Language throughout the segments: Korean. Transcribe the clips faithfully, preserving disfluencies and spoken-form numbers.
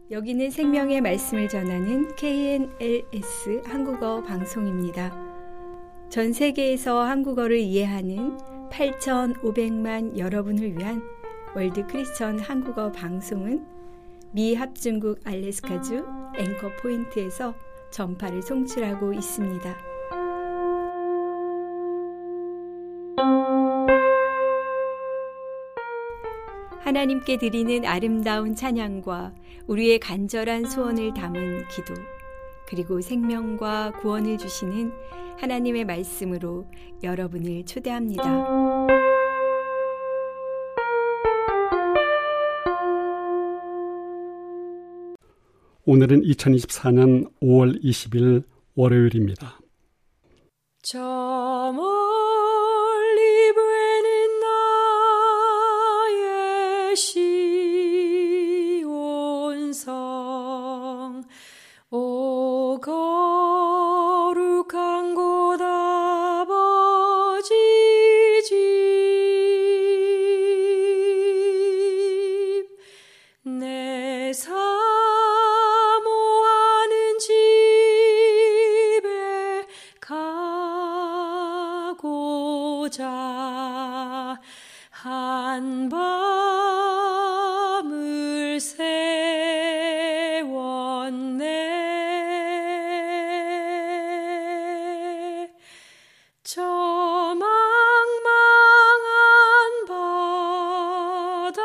여기는 생명의 말씀을 전하는 케이엔엘에스 한국어 방송입니다. 전 세계에서 한국어를 이해하는 팔천오백만 여러분을 위한 월드 크리스천 한국어 방송은 미 합중국 알래스카주 앵커 포인트에서 전파를 송출하고 있습니다. 하나님께 드리는 아름다운 찬양과 우리의 간절한 소원을 담은 기도, 그리고 생명과 구원을 주시는 하나님의 말씀으로 여러분을 초대합니다. 오늘은 이천이십사 년 오월 이십일 월요일입니다. 저 멀리 보이는 나의 시온성, 오 거룩한 곳 아버지 집, 내 사모하는 집에 가고자 한 밤을 세웠네. 저 망망한 바다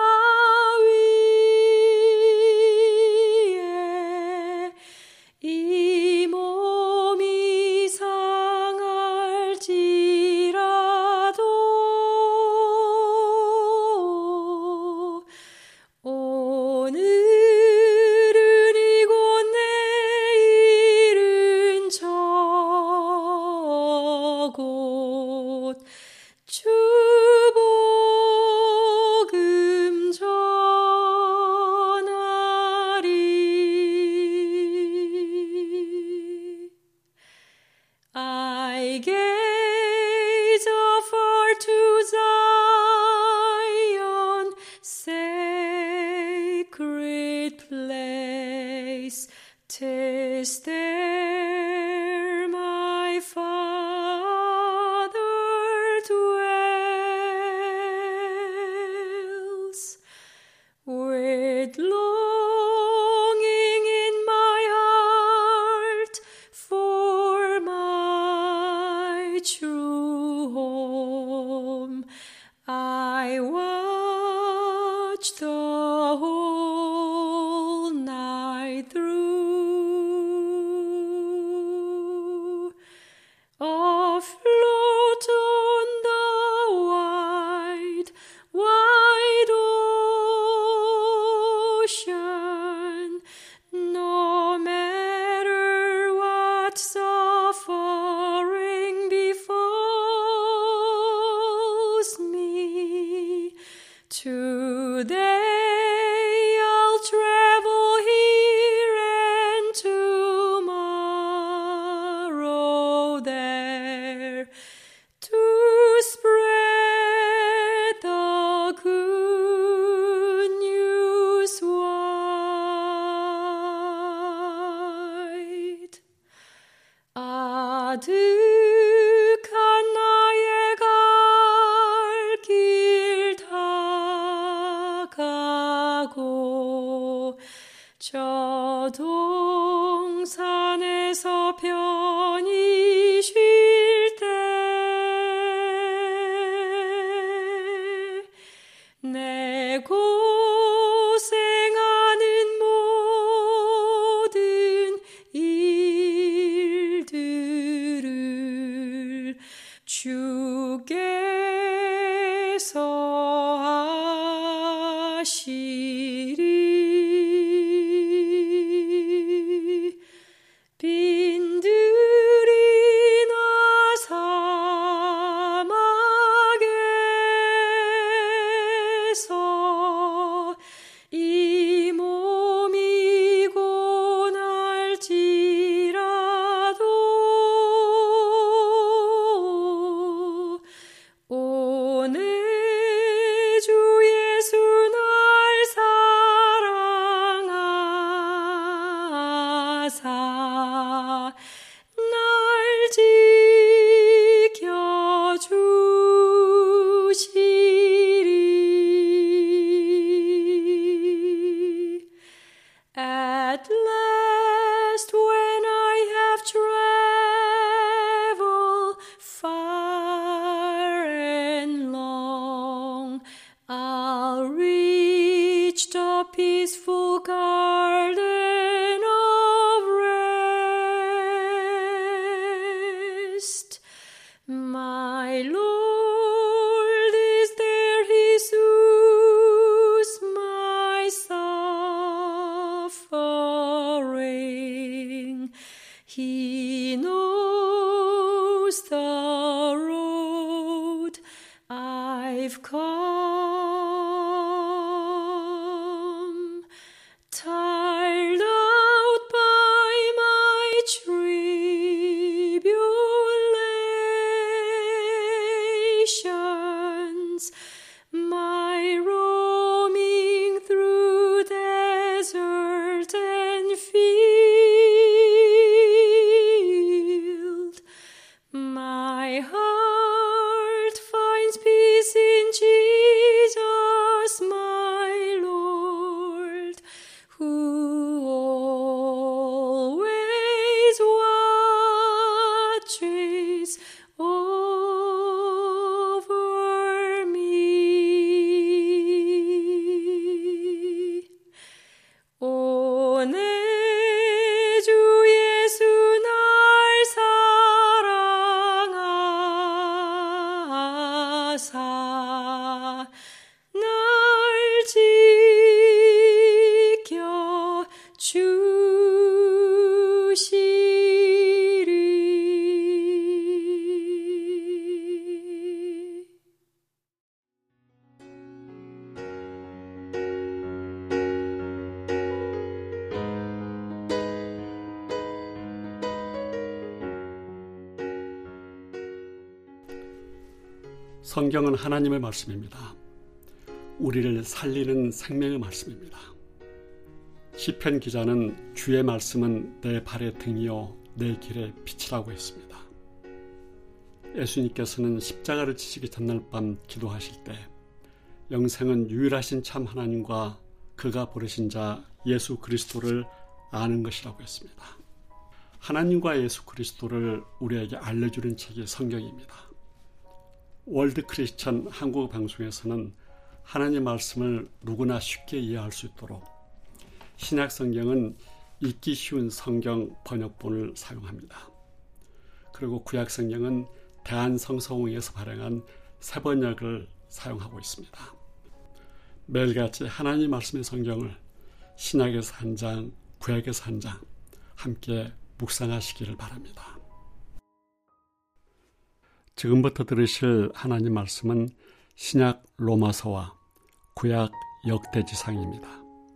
위에 이 몸이 상할지라도 오늘은 이곳 내일은 저곳 주 복음 전하리. I gaze afar to Zion, sacred place, 'tis there my Father dwells. With longing in my heart for my true home, I watch the whole night through. Afloat on the wide, wide ocean, no matter what suffering befalls me, today I'll travel here and tomorrow there to spread the good news wide. 아득한 나의 갈 길 다가고 저 동산에서 편히 쉴 때 내 고생하는 모든 일들을 주께서 하시리. At last, when I have traveled far and long, I'll reach the peaceful garden of rest. My Lord is there, He soothes my suffering. He knows the road I've come, tired out by my tribulations, my roaming through desert and field. My heart finds peace in Jesus, my Lord, who always watches over me. 오, 내 주 예수 날 사랑하사 날 지켜 주시리. 성경은 하나님의 말씀입니다. 우리를 살리는 생명의 말씀입니다. 시편 기자는 주의 말씀은 내 발의 등이요 내 길의 빛이라고 했습니다. 예수님께서는 십자가를 지시기 전날 밤 기도하실 때 영생은 유일하신 참 하나님과 그가 보내신 자 예수 그리스도를 아는 것이라고 했습니다. 하나님과 예수 그리스도를 우리에게 알려주는 책이 성경입니다. 월드 크리스천 한국 방송에서는 하나님 말씀을 누구나 쉽게 이해할 수 있도록 신약 성경은 읽기 쉬운 성경 번역본을 사용합니다. 그리고 구약 성경은 대한성서공회에서 발행한 새 번역을 사용하고 있습니다. 매일같이 하나님 말씀의 성경을 신약에서 한 장, 구약에서 한 장 함께 묵상하시기를 바랍니다. 지금부터 들으실 하나님 말씀은 신약 로마서와 구약 역대지상입니다.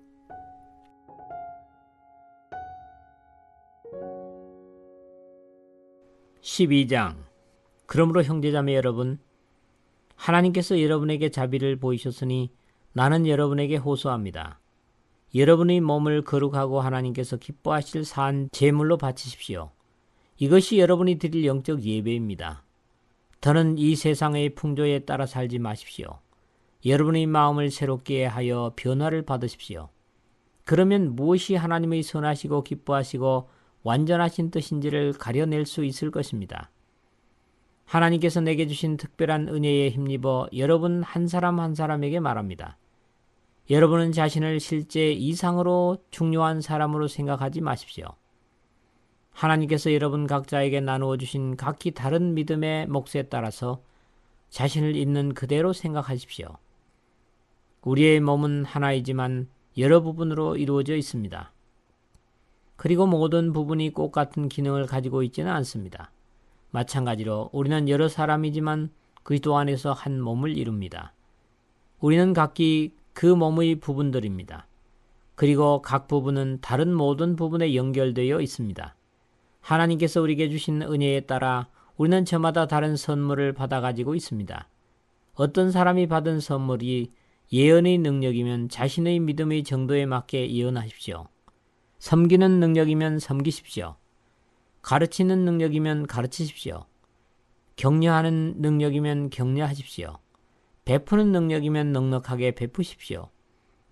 십이 장. 그러므로 형제자매 여러분, 하나님께서 여러분에게 자비를 보이셨으니 나는 여러분에게 호소합니다. 여러분의 몸을 거룩하고 하나님께서 기뻐하실 산 제물로 바치십시오. 이것이 여러분이 드릴 영적 예배입니다. 더는 이 세상의 풍조에 따라 살지 마십시오. 여러분의 마음을 새롭게 하여 변화를 받으십시오. 그러면 무엇이 하나님의 선하시고 기뻐하시고 완전하신 뜻인지를 가려낼 수 있을 것입니다. 하나님께서 내게 주신 특별한 은혜에 힘입어 여러분 한 사람 한 사람에게 말합니다. 여러분은 자신을 실제 이상으로 중요한 사람으로 생각하지 마십시오. 하나님께서 여러분 각자에게 나누어 주신 각기 다른 믿음의 몫에 따라서 자신을 있는 그대로 생각하십시오. 우리의 몸은 하나이지만 여러 부분으로 이루어져 있습니다. 그리고 모든 부분이 꼭 같은 기능을 가지고 있지는 않습니다. 마찬가지로 우리는 여러 사람이지만 그리스도 안에서 한 몸을 이룹니다. 우리는 각기 그 몸의 부분들입니다. 그리고 각 부분은 다른 모든 부분에 연결되어 있습니다. 하나님께서 우리에게 주신 은혜에 따라 우리는 저마다 다른 선물을 받아가지고 있습니다. 어떤 사람이 받은 선물이 예언의 능력이면 자신의 믿음의 정도에 맞게 예언하십시오. 섬기는 능력이면 섬기십시오. 가르치는 능력이면 가르치십시오. 격려하는 능력이면 격려하십시오. 베푸는 능력이면 넉넉하게 베푸십시오.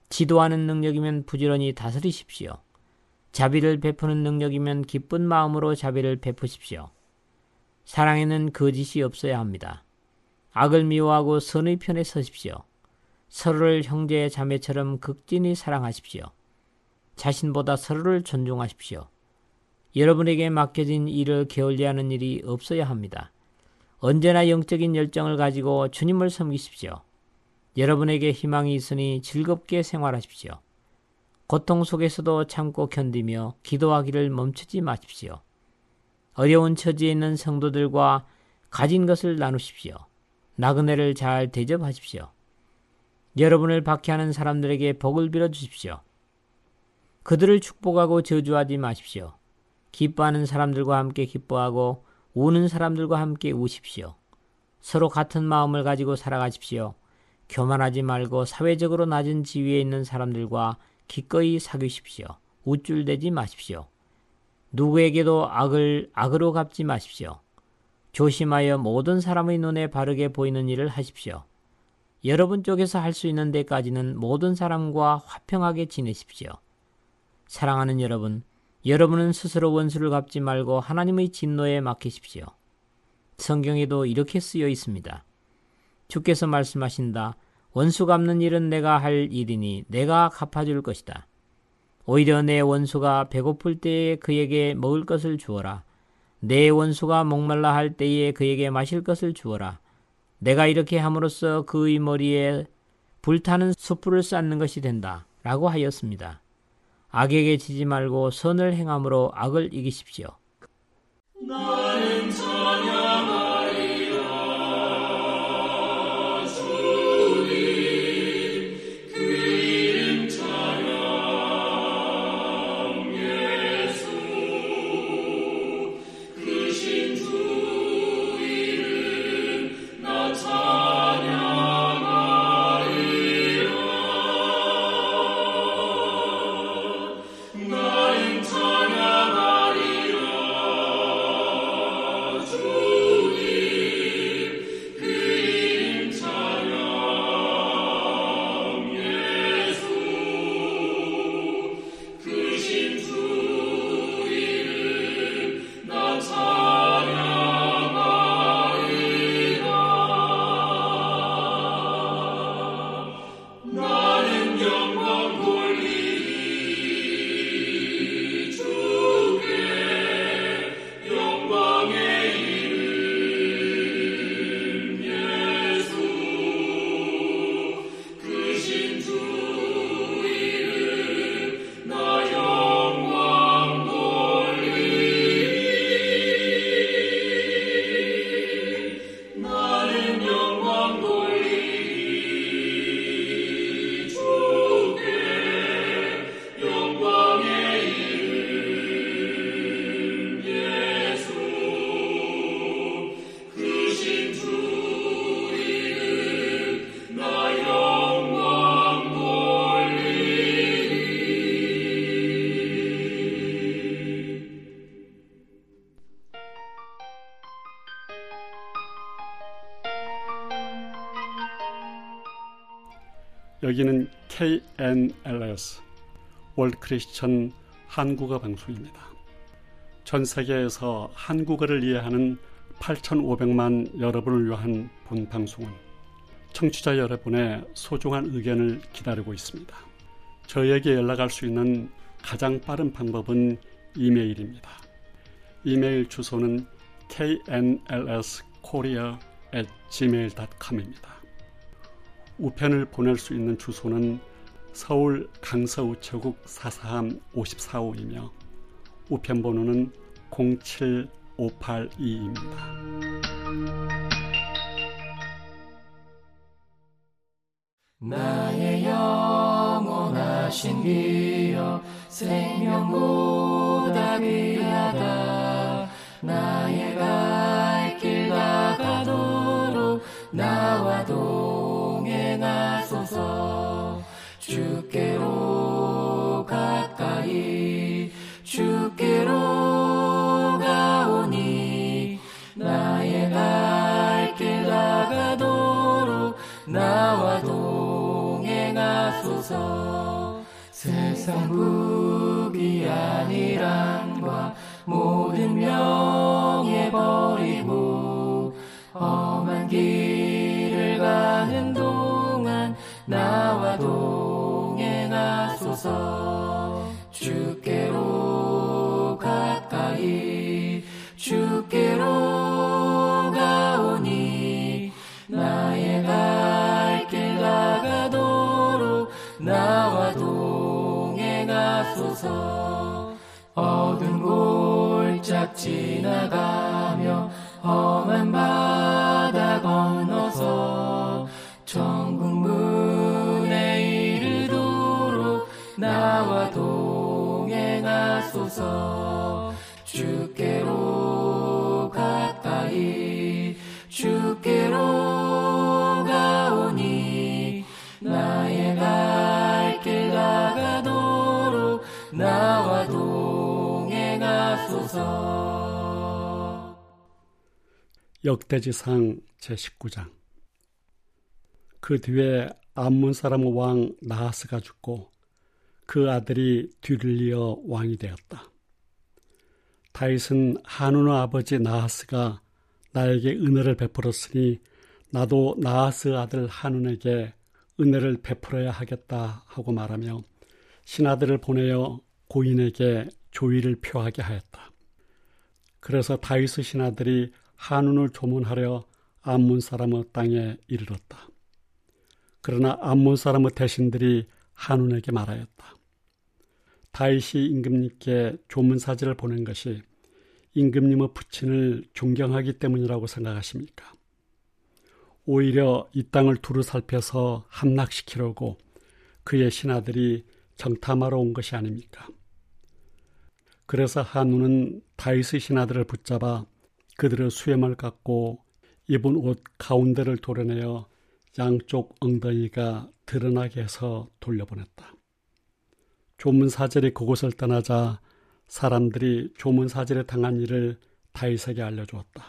지도하는 능력이면 부지런히 다스리십시오. 자비를 베푸는 능력이면 기쁜 마음으로 자비를 베푸십시오. 사랑에는 거짓이 없어야 합니다. 악을 미워하고 선의 편에 서십시오. 서로를 형제 자매처럼 극진히 사랑하십시오. 자신보다 서로를 존중하십시오. 여러분에게 맡겨진 일을 게을리하는 일이 없어야 합니다. 언제나 영적인 열정을 가지고 주님을 섬기십시오. 여러분에게 희망이 있으니 즐겁게 생활하십시오. 고통 속에서도 참고 견디며 기도하기를 멈추지 마십시오. 어려운 처지에 있는 성도들과 가진 것을 나누십시오. 나그네를 잘 대접하십시오. 여러분을 박해하는 사람들에게 복을 빌어주십시오. 그들을 축복하고 저주하지 마십시오. 기뻐하는 사람들과 함께 기뻐하고 우는 사람들과 함께 우십시오. 서로 같은 마음을 가지고 살아가십시오. 교만하지 말고 사회적으로 낮은 지위에 있는 사람들과 기꺼이 사귀십시오. 우쭐대지 마십시오. 누구에게도 악을 악으로 갚지 마십시오. 조심하여 모든 사람의 눈에 바르게 보이는 일을 하십시오. 여러분 쪽에서 할 수 있는 데까지는 모든 사람과 화평하게 지내십시오. 사랑하는 여러분, 여러분은 스스로 원수를 갚지 말고 하나님의 진노에 맡기십시오. 성경에도 이렇게 쓰여 있습니다. 주께서 말씀하신다. 원수 갚는 일은 내가 할 일이니 내가 갚아줄 것이다. 오히려 내 원수가 배고플 때에 그에게 먹을 것을 주어라. 내 원수가 목말라 할 때에 그에게 마실 것을 주어라. 내가 이렇게 함으로써 그의 머리에 불타는 숯불을 쌓는 것이 된다. 라고 하였습니다. 악에게 지지 말고 선을 행함으로 악을 이기십시오. 나는 찬양하리라 주님 그 이름 찬양 예수 크신 주 이름 나 찬양하리라 나는 찬양하리라 주님 그 이름 찬양 예수 크신 주 이름 나 찬양하리라 나는 영광 돌리리 주께 영광의 이름 예수 크신 주 이름 나 영광 돌리리 나는 영광 돌리리 주께 영광의 이름 예수 크신 주 이름 나 영광 돌리리 여기는 케이엔엘에스 월드 크리스천 한국어 방송입니다. 전 세계에서 한국어를 이해하는 팔천오백만 여러분을 위한 본 방송은 청취자 여러분의 소중한 의견을 기다리고 있습니다. 저희에게 연락할 수 있는 가장 빠른 방법은 이메일입니다. 이메일 주소는 케이엔엘에스코리아 앳 지메일 닷컴입니다. 우편을 보낼 수 있는 주소는 서울 강서우체국 사사함 오십사호이며 우편 번호는 공칠오팔이입니다. 나의 영원하신 기여 생명보다 귀하다 나의 갈 길 다가도록 나와 동행하소서 주께로 가까이 주께로 가오니 나의 갈 길 다가도록 나와 동행하소서 세상 부귀한 일함과 모든 명예 버리고 험한 길을 가는 동안 나와 동행하소서. 주께로 가까이 주께로 가오니 나의 갈 길 나가도록 나와 동행하소서. 어두운 골짝 지나가며 험한 바다 건너서 천국 문에 이르도록 나와 동행하소서. 주께로 가까이 주께로 가오니 나의 갈 길 나가도록 나와 동행하소서. 역대지상 제십구 장. 그 뒤에 암몬 사람 왕 나하스가 죽고 그 아들이 뒤를 이어 왕이 되었다. 다윗은 한운의 아버지 나하스가 나에게 은혜를 베풀었으니 나도 나하스 아들 한운에게 은혜를 베풀어야 하겠다 하고 말하며 신하들을 보내어 고인에게 조의를 표하게 하였다. 그래서 다윗의 신하들이 한운을 조문하려 암몬 사람의 땅에 이르렀다. 그러나 암몬 사람의 대신들이 한운에게 말하였다. 다윗이 임금님께 조문사지를 보낸 것이 임금님의 부친을 존경하기 때문이라고 생각하십니까? 오히려 이 땅을 두루 살펴서 함락시키려고 그의 신하들이 정탐하러 온 것이 아닙니까? 그래서 한운은 다윗의 신하들을 붙잡아 그들의 수염을 깎고 입은 옷 가운데를 도려내어 양쪽 엉덩이가 드러나게 해서 돌려보냈다. 조문사절이 그곳을 떠나자 사람들이 조문사절에 당한 일을 다윗에게 알려주었다.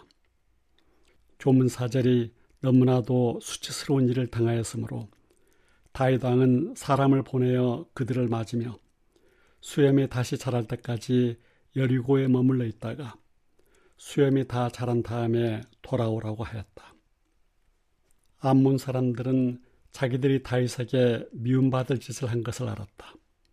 조문사절이 너무나도 수치스러운 일을 당하였으므로 다윗 왕은 사람을 보내어 그들을 맞으며 수염이 다시 자랄 때까지 여리고에 머물러 있다가 수염이 다 자란 다음에 돌아오라고 하였다. 암몬 사람들은 자기들이 다윗에게 미움받을 짓을 한 것을 알았다.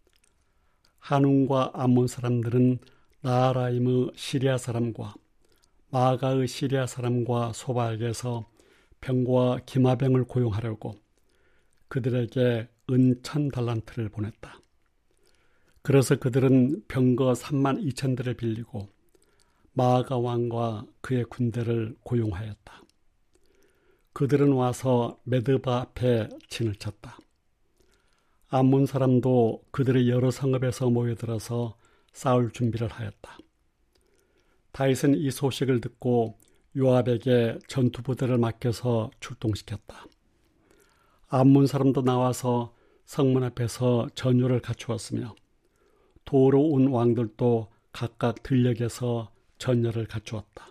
한운과 암몬 사람들은 나하라임의 시리아 사람과 마아가의 시리아 사람과 소바에게서 병과 기마병을 고용하려고 그들에게 은 천 달란트를 보냈다. 그래서 그들은 병거 삼만 이천 대를 빌리고 마아가 왕과 그의 군대를 고용하였다. 그들은 와서 메드바 앞에 진을 쳤다. 암몬 사람도 그들의 여러 성읍에서 모여들어서 싸울 준비를 하였다. 다윗은 이 소식을 듣고 요압에게 전투부대를 맡겨서 출동시켰다. 암몬 사람도 나와서 성문 앞에서 전율을 갖추었으며 도로 온 왕들도 각각 들녘에서 전열을 갖추었다.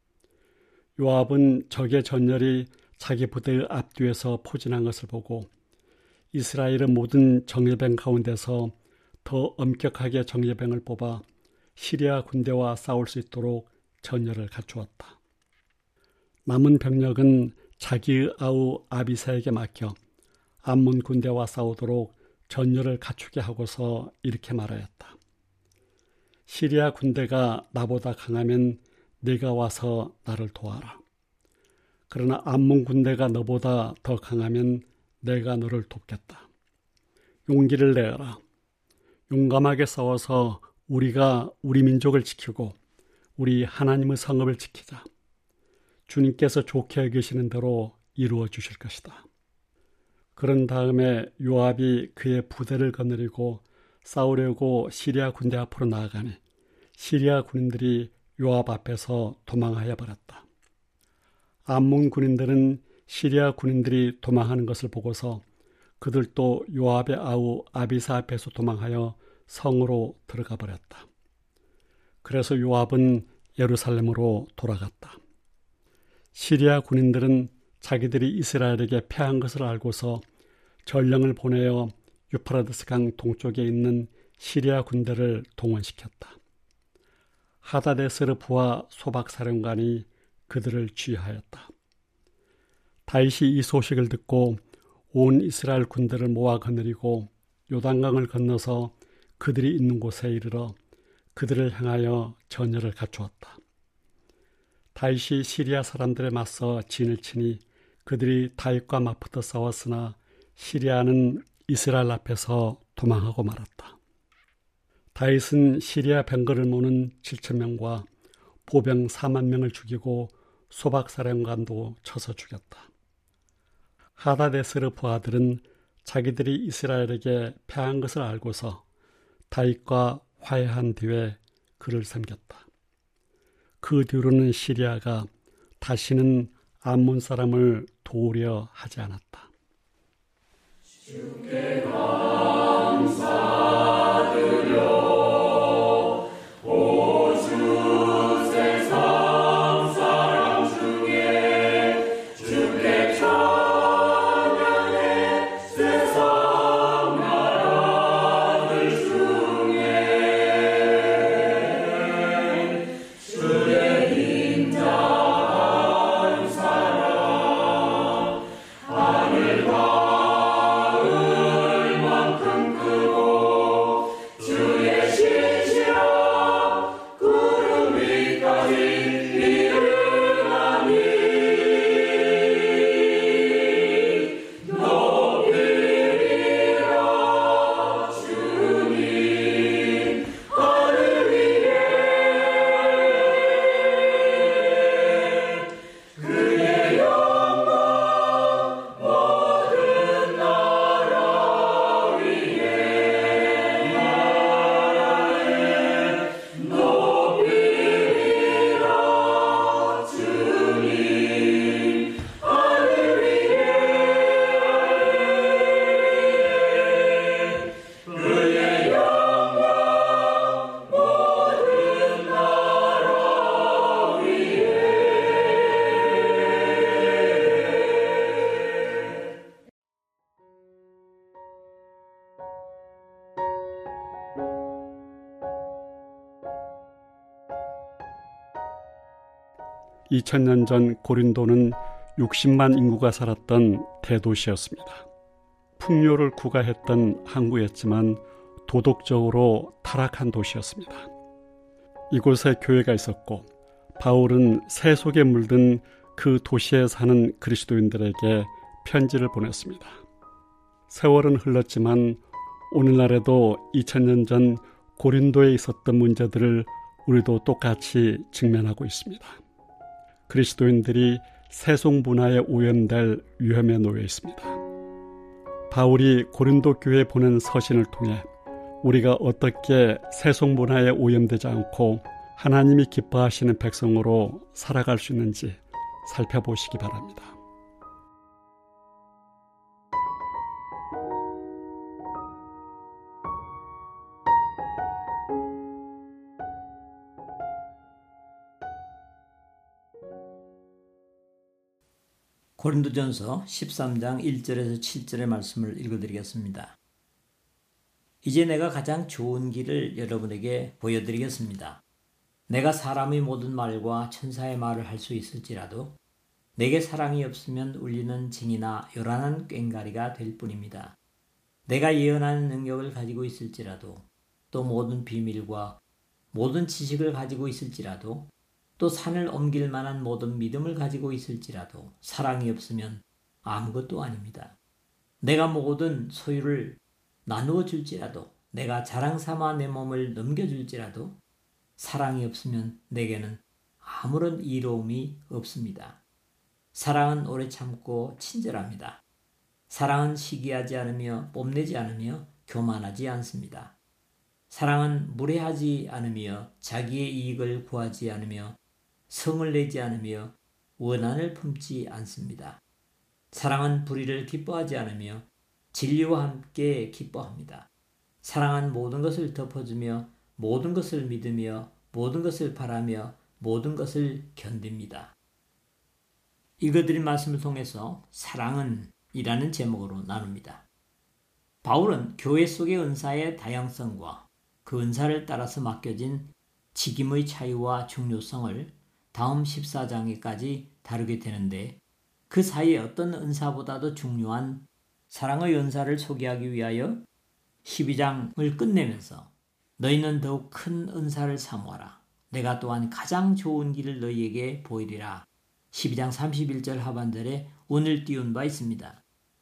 요압은 적의 전열이 자기 부대의 앞뒤에서 포진한 것을 보고 이스라엘의 모든 정예병 가운데서 더 엄격하게 정예병을 뽑아 시리아 군대와 싸울 수 있도록 전열을 갖추었다. 남은 병력은 자기의 아우 아비사에게 맡겨 암몬 군대와 싸우도록 전열을 갖추게 하고서 이렇게 말하였다. 시리아 군대가 나보다 강하면 네가 와서 나를 도와라. 그러나 암몬 군대가 너보다 더 강하면 내가 너를 돕겠다. 용기를 내어라. 용감하게 싸워서 우리가 우리 민족을 지키고 우리 하나님의 성읍을 지키자. 주님께서 좋게 여기시는 대로 이루어 주실 것이다. 그런 다음에 요압이 그의 부대를 거느리고 싸우려고 시리아 군대 앞으로 나아가니 시리아 군인들이 요압 앞에서 도망하여 버렸다. 암몬 군인들은 시리아 군인들이 도망하는 것을 보고서 그들도 요압의 아우 아비사 앞에서 도망하여 성으로 들어가 버렸다. 그래서 요압은 예루살렘으로 돌아갔다. 시리아 군인들은 자기들이 이스라엘에게 패한 것을 알고서 전령을 보내어 유프라데스 강 동쪽에 있는 시리아 군대를 동원시켰다. 하다데스르프와 소박사령관이 그들을 지휘하였다. 다윗이 이 소식을 듣고 온 이스라엘 군대를 모아 거느리고 요단강을 건너서 그들이 있는 곳에 이르러 그들을 향하여 전열을 갖추었다. 다윗이 시리아 사람들에 맞서 진을 치니 그들이 다윗과 맞붙어 싸웠으나 시리아는 이스라엘 앞에서 도망하고 말았다. 다윗은 시리아 병거를 모는 칠천 명과 보병 사만 명을 죽이고 소박사령관도 쳐서 죽였다. 하다데스르프 아들은 자기들이 이스라엘에게 패한 것을 알고서 다윗과 화해한 뒤에 그를 섬겼다. 그 뒤로는 시리아가 다시는 암몬 사람을 도우려 하지 않았다. 주께 감사드려 이천 년 전 고린도는 육십만 인구가 살았던 대도시였습니다. 풍요를 구가했던 항구였지만 도덕적으로 타락한 도시였습니다. 이곳에 교회가 있었고 바울은 새 속에 물든 그 도시에 사는 그리스도인들에게 편지를 보냈습니다. 세월은 흘렀지만 오늘날에도 이천 년 전 고린도에 있었던 문제들을 우리도 똑같이 직면하고 있습니다. 그리스도인들이 세속 문화에 오염될 위험에 놓여 있습니다. 바울이 고린도 교회에 보낸 서신을 통해 우리가 어떻게 세속 문화에 오염되지 않고 하나님이 기뻐하시는 백성으로 살아갈 수 있는지 살펴보시기 바랍니다. 고린도전서 십삼 장 일 절에서 칠 절의 말씀을 읽어드리겠습니다. 이제 내가 가장 좋은 길을 여러분에게 보여드리겠습니다. 내가 사람의 모든 말과 천사의 말을 할 수 있을지라도 내게 사랑이 없으면 울리는 징이나 요란한 꽹과리가 될 뿐입니다. 내가 예언하는 능력을 가지고 있을지라도 또 모든 비밀과 모든 지식을 가지고 있을지라도 또 산을 옮길 만한 모든 믿음을 가지고 있을지라도 사랑이 없으면 아무것도 아닙니다. 내가 모든 소유를 나누어 줄지라도 내가 자랑 삼아 내 몸을 넘겨줄지라도 사랑이 없으면 내게는 아무런 이로움이 없습니다. 사랑은 오래 참고 친절합니다. 사랑은 시기하지 않으며 뽐내지 않으며 교만하지 않습니다. 사랑은 무례하지 않으며 자기의 이익을 구하지 않으며 성을 내지 않으며 원한을 품지 않습니다. 사랑은 불의를 기뻐하지 않으며 진리와 함께 기뻐합니다. 사랑은 모든 것을 덮어주며 모든 것을 믿으며 모든 것을 바라며 모든 것을 견딥니다. 읽어드린 말씀을 통해서 사랑은 이라는 제목으로 나눕니다. 바울은 교회 속의 은사의 다양성과 그 은사를 따라서 맡겨진 직임의 차이와 중요성을 다음 십사 장에까지 다루게 되는데, 그 사이에 어떤 은사보다도 중요한 사랑의 은사를 소개하기 위하여 십이 장을 끝내면서 너희는 더욱 큰 은사를 사모하라. 내가 또한 가장 좋은 길을 너희에게 보이리라. 십이 장 삼십일 절 하반절에 운을 띄운 바 있습니다.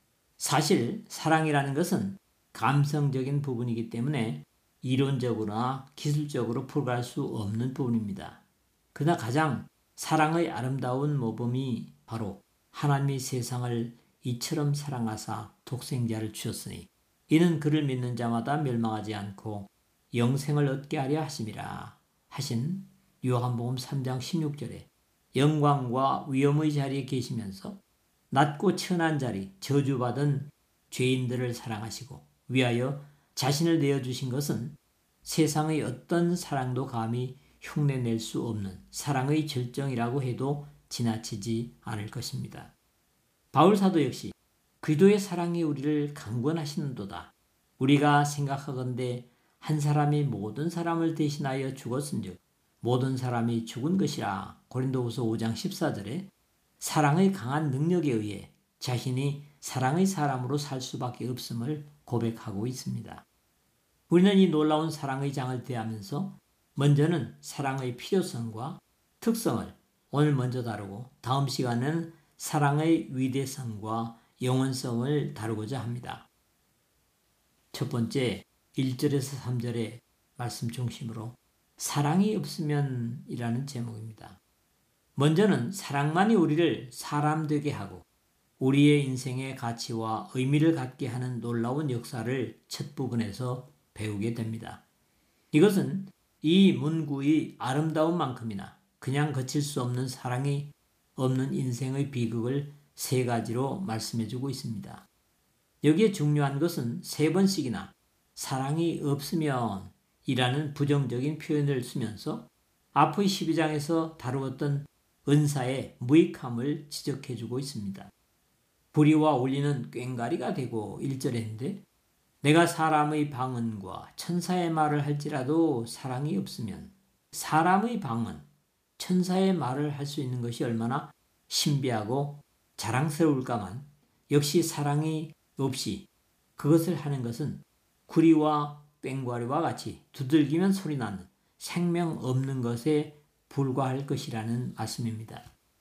사실 사랑이라는 것은 감성적인 부분이기 때문에 이론적으로나 기술적으로 풀어갈 수 없는 부분입니다. 그러나 가장 사랑의 아름다운 모범이 바로 하나님이 세상을 이처럼 사랑하사 독생자를 주셨으니 이는 그를 믿는 자마다 멸망하지 않고 영생을 얻게 하려 하심이라 하신 요한복음 삼 장 십육 절에 영광과 위엄의 자리에 계시면서 낮고 천한 자리, 저주받은 죄인들을 사랑하시고 위하여 자신을 내어주신 것은 세상의 어떤 사랑도 감히 흉내낼 수 없는 사랑의 절정이라고 해도 지나치지 않을 것입니다. 바울 사도 역시 그리스도의 사랑이 우리를 강권하시는도다. 우리가 생각하건대 한 사람이 모든 사람을 대신하여 죽었은즉 모든 사람이 죽은 것이라. 고린도후서 오 장 십사 절에 사랑의 강한 능력에 의해 자신이 사랑의 사람으로 살 수밖에 없음을 고백하고 있습니다. 우리는 이 놀라운 사랑의 장을 대하면서 먼저는 사랑의 필요성과 특성을 오늘 먼저 다루고 다음 시간에는 사랑의 위대성과 영원성을 다루고자 합니다. 첫 번째 일 절에서 삼 절의 말씀 중심으로 사랑이 없으면 이라는 제목입니다. 먼저는 사랑만이 우리를 사람 되게 하고 우리의 인생의 가치와 의미를 갖게 하는 놀라운 역사를 첫 부분에서 배우게 됩니다. 이것은 이 문구의 아름다운 만큼이나 그냥 거칠 수 없는 사랑이 없는 인생의 비극을 세 가지로 말씀해주고 있습니다. 여기에 중요한 것은 세 번씩이나 사랑이 없으면 이라는 부정적인 표현을 쓰면서 앞의 십이 장에서 다루었던 은사의 무익함을 지적해주고 있습니다. 불의와 원리는 꽹가리가 되고 일 절에 있는데 내가 사람의 방언과 천사의 말을 할지라도 사랑이 없으면 사람의 방언, 천사의 말을 할 수 있는 것이 얼마나 신비하고 자랑스러울까만 역시 사랑이 없이 그것을 하는 것은 구리와 꽹과리와 같이 두들기면 소리 나는 생명 없는 것에 불과할 것이라는 말씀입니다.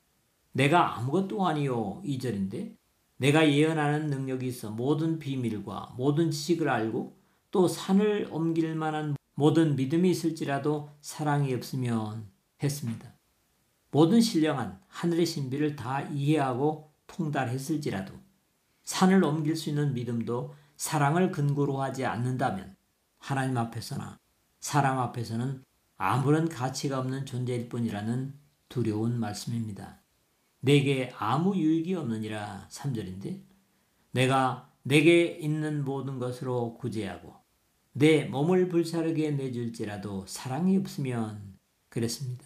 내가 아무것도 아니요 이 절인데 내가 예언하는 능력이 있어 모든 비밀과 모든 지식을 알고 또 산을 옮길 만한 모든 믿음이 있을지라도 사랑이 없으면 했습니다. 모든 신령한 하늘의 신비를 다 이해하고 통달했을지라도 산을 옮길 수 있는 믿음도 사랑을 근거로 하지 않는다면 하나님 앞에서나 사람 앞에서는 아무런 가치가 없는 존재일 뿐이라는 두려운 말씀입니다. 내게 아무 유익이 없느니라 삼 절인데 내가 내게 있는 모든 것으로 구제하고 내 몸을 불사르게 내줄지라도 사랑이 없으면 그랬습니다.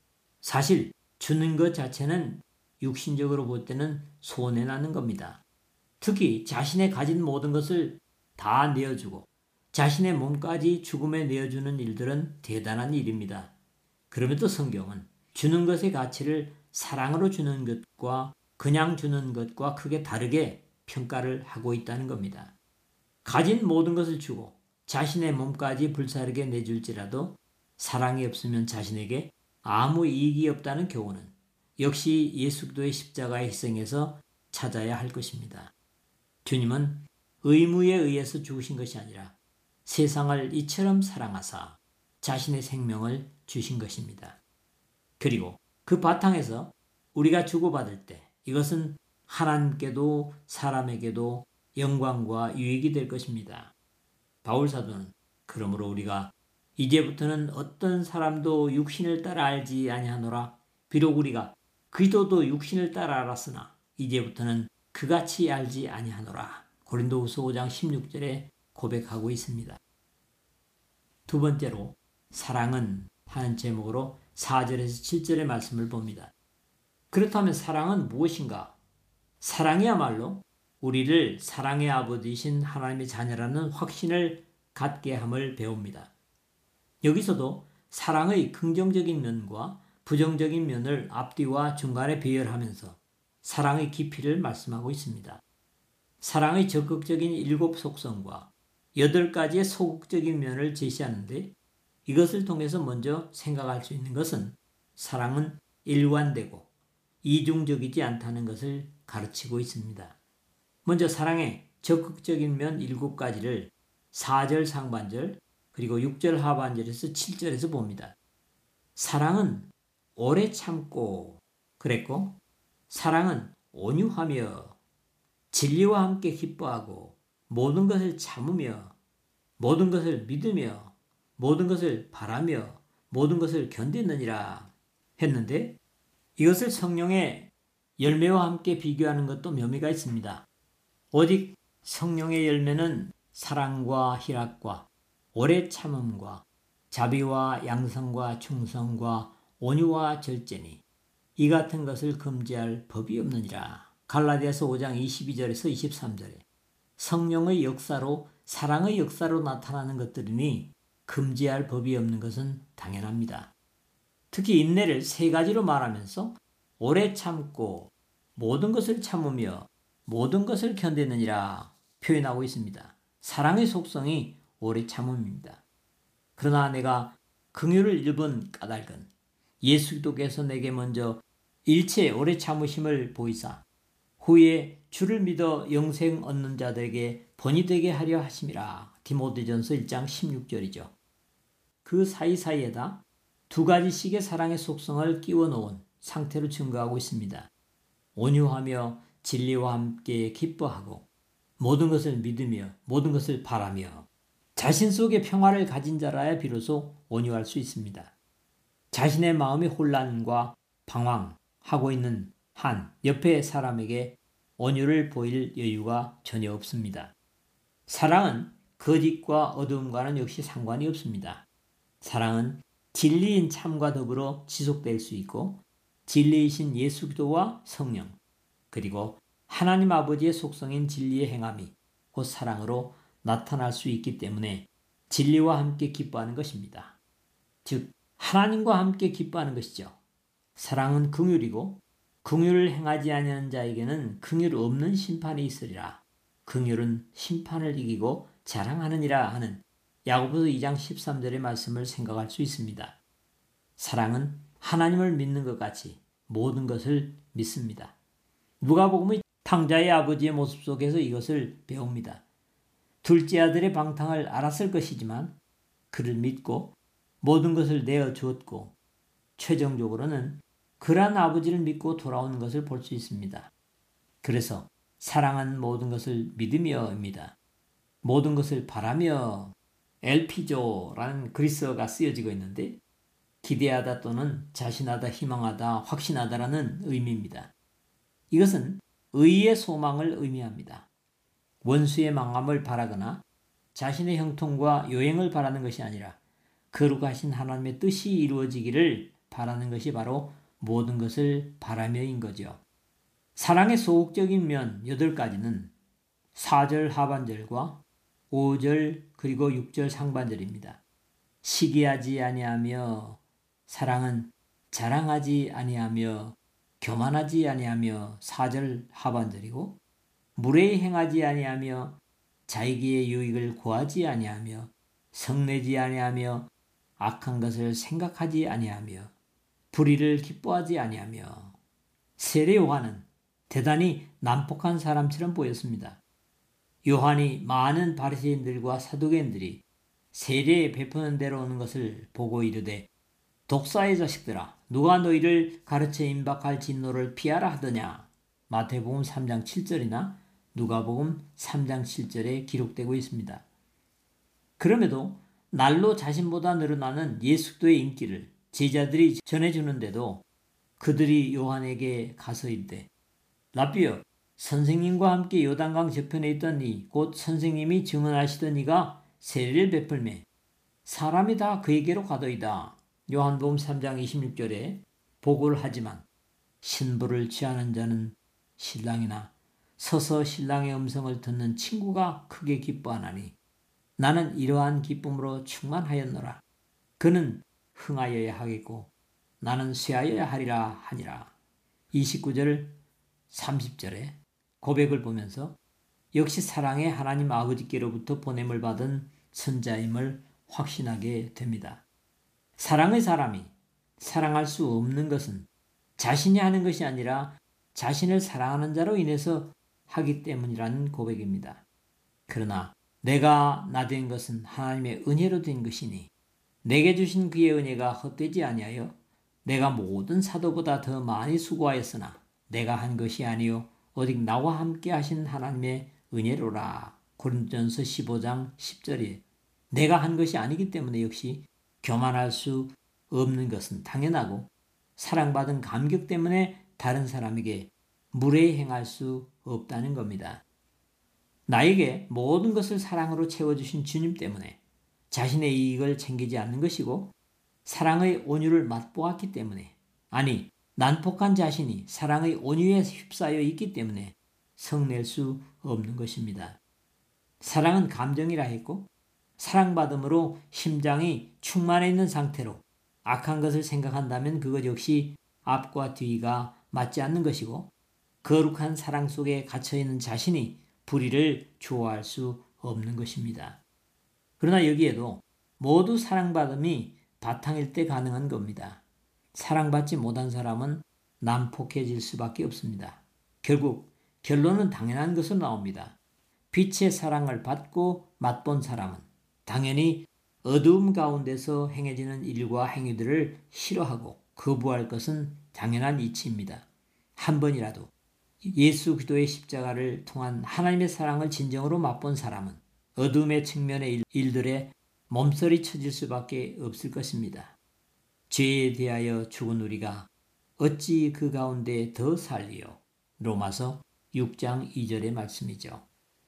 사실 주는 것 자체는 육신적으로 볼 때는 손해나는 겁니다. 특히 자신의 가진 모든 것을 다 내어주고 자신의 몸까지 죽음에 내어주는 일들은 대단한 일입니다. 그럼에도 성경은 주는 것의 가치를 사랑으로 주는 것과 그냥 주는 것과 크게 다르게 평가를 하고 있다는 겁니다. 가진 모든 것을 주고 자신의 몸까지 불사르게 내줄지라도 사랑이 없으면 자신에게 아무 이익이 없다는 교훈은 역시 예수 그리스도의 십자가의 희생에서 찾아야 할 것입니다. 주님은 의무에 의해서 죽으신 것이 아니라 세상을 이처럼 사랑하사 자신의 생명을 주신 것입니다. 그리고 그 바탕에서 우리가 주고받을 때 이것은 하나님께도 사람에게도 영광과 유익이 될 것입니다. 바울 사도는 그러므로 우리가 이제부터는 어떤 사람도 육신을 따라 알지 아니하노라. 비록 우리가 그리스도도 육신을 따라 알았으나 이제부터는 그같이 알지 아니하노라. 고린도후서 오 장 십육 절에 고백하고 있습니다. 두 번째로 사랑은 하는 제목으로 사 절에서 칠 절의 말씀을 봅니다. 그렇다면 사랑은 무엇인가? 사랑이야말로 우리를 사랑의 아버지이신 하나님의 자녀라는 확신을 갖게 함을 배웁니다. 여기서도 사랑의 긍정적인 면과 부정적인 면을 앞뒤와 중간에 배열하면서 사랑의 깊이를 말씀하고 있습니다. 사랑의 적극적인 일곱 속성과 여덟 가지의 소극적인 면을 제시하는데 이것을 통해서 먼저 생각할 수 있는 것은 사랑은 일관되고 이중적이지 않다는 것을 가르치고 있습니다. 먼저 사랑의 적극적인 면 일곱 가지를 사 절 상반절 그리고 육 절 하반절에서 칠 절에서 봅니다. 사랑은 오래 참고 그랬고 사랑은 온유하며 진리와 함께 기뻐하고 모든 것을 참으며 모든 것을 믿으며 모든 것을 바라며 모든 것을 견디느니라 했는데 이것을 성령의 열매와 함께 비교하는 것도 묘미가 있습니다. 오직 성령의 열매는 사랑과 희락과 오래 참음과 자비와 양성과 충성과 온유와 절제니 이 같은 것을 금지할 법이 없느니라. 갈라디아서 오 장 이십이 절에서 이십삼 절에 성령의 역사로 사랑의 역사로 나타나는 것들이니 금지할 법이 없는 것은 당연합니다. 특히 인내를 세 가지로 말하면서 오래 참고 모든 것을 참으며 모든 것을 견디느니라 표현하고 있습니다. 사랑의 속성이 오래 참음입니다. 그러나 내가 긍휼을 입은 까닭은 예수 그리스도께서 내게 먼저 일체 오래 참으심을 보이사 후에 주를 믿어 영생 얻는 자들에게 본이 되게 하려 하심이라. 디모데전서 일 장 십육 절이죠. 그 사이사이에다 두 가지씩의 사랑의 속성을 끼워 놓은 상태로 증거하고 있습니다. 온유하며 진리와 함께 기뻐하고 모든 것을 믿으며 모든 것을 바라며 자신 속에 평화를 가진 자라야 비로소 온유할 수 있습니다. 자신의 마음의 혼란과 방황하고 있는 한 옆의 사람에게 온유를 보일 여유가 전혀 없습니다. 사랑은 거짓과 어두움과는 역시 상관이 없습니다. 사랑은 진리인 참과 더불어 지속될 수 있고 진리이신 예수 그리스도와 성령 그리고 하나님 아버지의 속성인 진리의 행함이 곧 사랑으로 나타날 수 있기 때문에 진리와 함께 기뻐하는 것입니다. 즉 하나님과 함께 기뻐하는 것이죠. 사랑은 긍휼이고 긍휼을 행하지 아니하는 자에게는 긍휼 없는 심판이 있으리라. 긍휼은 심판을 이기고 자랑하느니라 하는 야고보서 이 장 십삼 절의 말씀을 생각할 수 있습니다. 사랑은 하나님을 믿는 것 같이 모든 것을 믿습니다. 누가복음의 탕자의 아버지의 모습 속에서 이것을 배웁니다. 둘째 아들의 방탕을 알았을 것이지만 그를 믿고 모든 것을 내어 주었고 최종적으로는 그러한 아버지를 믿고 돌아오는 것을 볼 수 있습니다. 그래서 사랑은 모든 것을 믿으며입니다. 모든 것을 바라며 엘피조라는 그리스어가 쓰여지고 있는데 기대하다 또는 자신하다, 희망하다, 확신하다라는 의미입니다. 이것은 의의 소망을 의미합니다. 원수의 망함을 바라거나 자신의 형통과 요행을 바라는 것이 아니라 거룩하신 하나님의 뜻이 이루어지기를 바라는 것이 바로 모든 것을 바라며인 거죠. 사랑의 소극적인 면 여덟 가지는 사 절 하반절과 오 절 그리고 육 절 상반절입니다. 시기하지 아니하며 사랑은 자랑하지 아니하며 교만하지 아니하며 사 절 하반절이고 무례히 행하지 아니하며 자기의 유익을 구하지 아니하며 성내지 아니하며 악한 것을 생각하지 아니하며 불의를 기뻐하지 아니하며 세례 요한은 대단히 난폭한 사람처럼 보였습니다. 요한이 많은 바리새인들과 사두개인들이 세례 베푸는 데로 오는 것을 보고 이르되 독사의 자식들아 누가 너희를 가르쳐 임박할 진노를 피하라 하더냐. 마태복음 삼 장 칠 절이나 누가복음 삼 장 칠 절에 기록되고 있습니다. 그럼에도 날로 자신보다 늘어나는 예수 그리스도의 인기를 제자들이 전해주는데도 그들이 요한에게 가서 이르되 라삐여 선생님과 함께 요단강 저편에 있던 이 곧 선생님이 증언하시던 이가 세례를 베풀매 사람이 다 그에게로 가더이다. 요한복음 삼 장 이십육 절에 보고를 하지만 신부를 취하는 자는 신랑이나 서서 신랑의 음성을 듣는 친구가 크게 기뻐하나니 나는 이러한 기쁨으로 충만하였노라. 그는 흥하여야 하겠고 나는 쇠하여야 하리라 하니라. 이십구 절 삼십 절에 고백을 보면서 역시 사랑의 하나님 아버지께로부터 보냄을 받은 선자임을 확신하게 됩니다. 사랑의 사람이 사랑할 수 없는 것은 자신이 하는 것이 아니라 자신을 사랑하는 자로 인해서 하기 때문이라는 고백입니다. 그러나 내가 나 된 것은 하나님의 은혜로 된 것이니 내게 주신 그의 은혜가 헛되지 아니하여 내가 모든 사도보다 더 많이 수고하였으나 내가 한 것이 아니요 오직 나와 함께 하신 하나님의 은혜로라. 고린도전서 십오 장 십 절에 내가 한 것이 아니기 때문에 역시 교만할 수 없는 것은 당연하고 사랑받은 감격 때문에 다른 사람에게 무례히 행할 수 없다는 겁니다. 나에게 모든 것을 사랑으로 채워주신 주님 때문에 자신의 이익을 챙기지 않는 것이고 사랑의 온유를 맛보았기 때문에, 아니 난폭한 자신이 사랑의 온유에 휩싸여 있기 때문에 성낼 수 없는 것입니다. 사랑은 감정이라 했고 사랑받음으로 심장이 충만해 있는 상태로 악한 것을 생각한다면 그것 역시 앞과 뒤가 맞지 않는 것이고 거룩한 사랑 속에 갇혀있는 자신이 불의를 좋아할 수 없는 것입니다. 그러나 여기에도 모두 사랑받음이 바탕일 때 가능한 겁니다. 사랑받지 못한 사람은 난폭해질 수밖에 없습니다. 결국 결론은 당연한 것으로 나옵니다. 빛의 사랑을 받고 맛본 사람은 당연히 어두움 가운데서 행해지는 일과 행위들을 싫어하고 거부할 것은 당연한 이치입니다. 한 번이라도 예수 그리스도의 십자가를 통한 하나님의 사랑을 진정으로 맛본 사람은 어둠의 측면의 일들에 몸서리 쳐질 수밖에 없을 것입니다. 죄에 대하여 죽은 우리가 어찌 그 가운데 더 살리요? 로마서 육 장 이 절의 말씀이죠.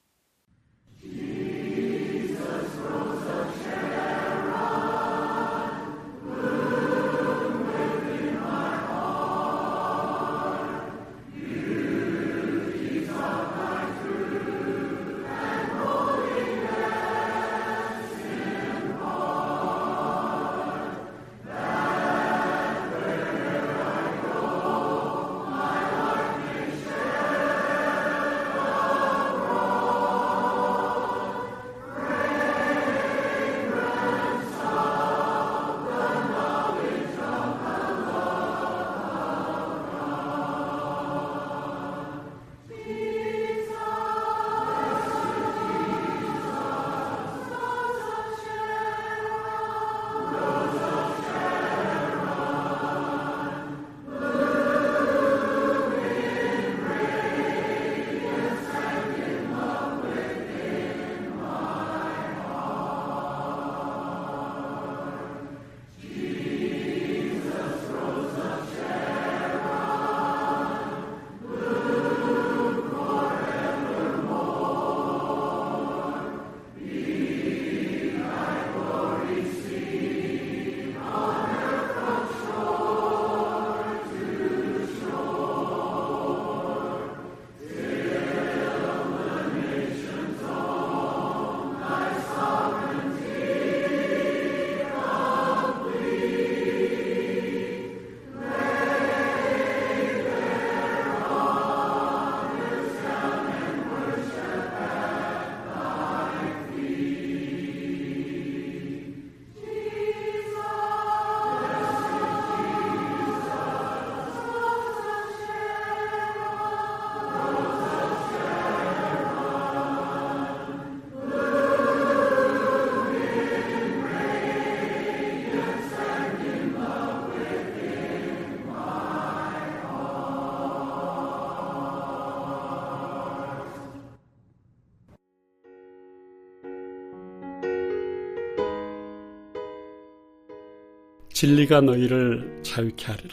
진리가 너희를 자유케 하리라.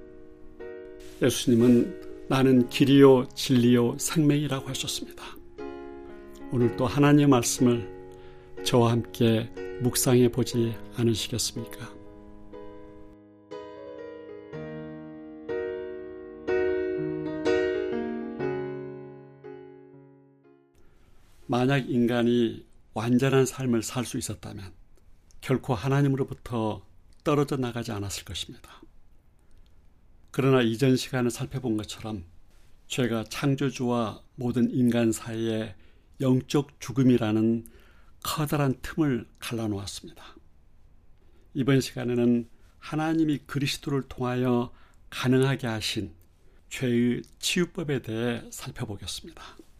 예수님은 나는 길이요 진리요 생명이라고 하셨습니다. 오늘도 하나님의 말씀을 저와 함께 묵상해 보지 않으시겠습니까? 만약 인간이 완전한 삶을 살 수 있었다면 결코 하나님으로부터 떨어져 나가지 않았을 것입니다. 그러나 이전 시간을 살펴본 것처럼 죄가 창조주와 모든 인간 사이에 영적 죽음이라는 커다란 틈을 갈라놓았습니다. 이번 시간에는 하나님이 그리스도를 통하여 가능하게 하신 죄의 치유법에 대해 살펴보겠습니다.